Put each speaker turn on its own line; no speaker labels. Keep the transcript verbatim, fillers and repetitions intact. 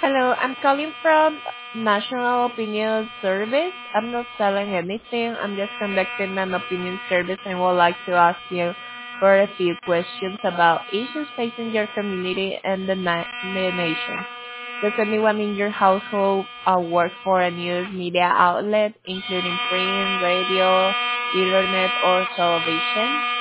Hello, I'm calling from National Opinion Service. I'm not selling anything. I'm just conducting an opinion service and would like to ask you for a few questions about issues facing your community and the, na- the nation. Does anyone in your household uh, work for a news media outlet, including print, radio, internet, or television?